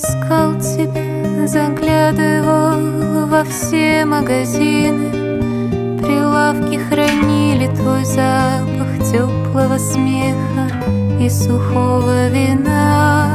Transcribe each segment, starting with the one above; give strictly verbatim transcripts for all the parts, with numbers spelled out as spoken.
искал тебя, заглядывал во все магазины. Прилавки хранили твой запах теплого смеха и сухого вина.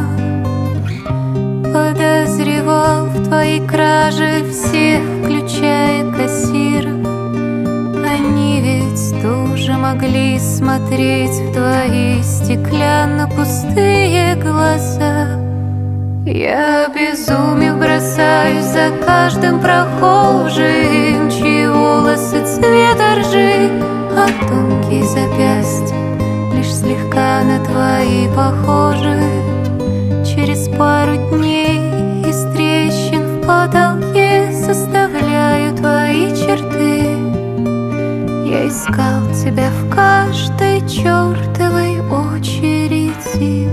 Подозревал в твоей краже всех, включая кассира. Они ведь тоже могли смотреть в твои стеклянно-пустые глаза. Я, обезумев, бросаюсь за каждым прохожим, чьи волосы цвета ржи, а тонкие запястья лишь слегка на твои похожи. Через пару дней из трещин в потолке составляю твои черты. Я искал тебя в каждой чертовой очереди.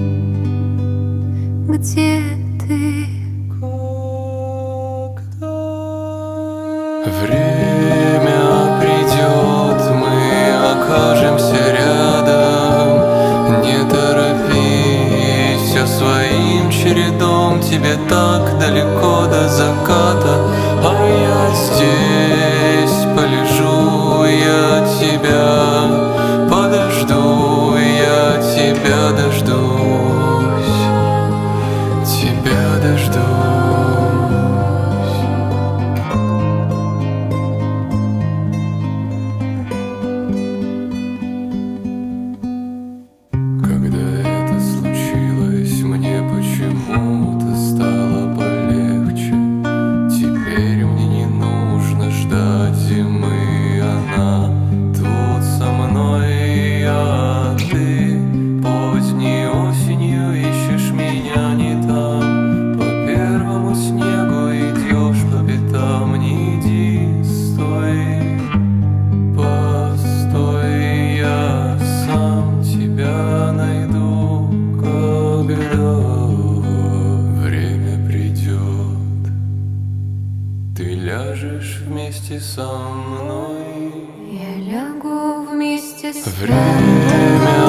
Где ты? Время придет, мы окажемся рядом. Не торопись, все своим чередом. Тебе так далеко до заката, а я здесь полежу. Я тебя подожду, я тебя дождусь, тебя дождусь. Когда это случилось, мне почему-то стало полегче. Теперь мне не нужно ждать зимы, она тут со мной, а ты поздней осенью ищешь меня не там. По первому снегу идешь по пятам, не иди, стой, постой, я сам тебя найду, когда время придет. Ты ляжешь вместе со мной, Я лягу вместе с тобой. время